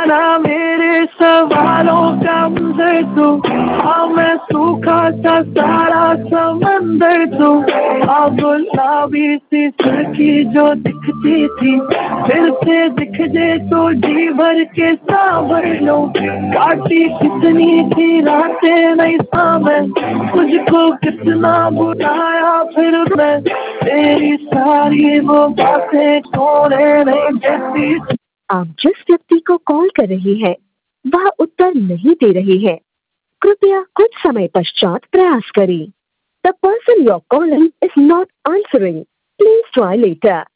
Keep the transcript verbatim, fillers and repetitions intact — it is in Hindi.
ना मेरे सवालों का मंजर तू, हाँ मैं सूखा सा सारा समंदर तू, हाँ गुलाबी सी सड़की जो दिखती थी, फिर से दिख जाए तो जी भर के सांभर लो, काटी कितनी थी रातें नहीं सामने, तुझको कितना बुलाया फिर मैं, तेरी सारी वो बातें छोड़े नहीं देती। आप जिस व्यक्ति को कॉल कर रही हैं, वह उत्तर नहीं दे रही है। कृपया कुछ समय पश्चात प्रयास करें। The person you're calling is not answering. Please try later.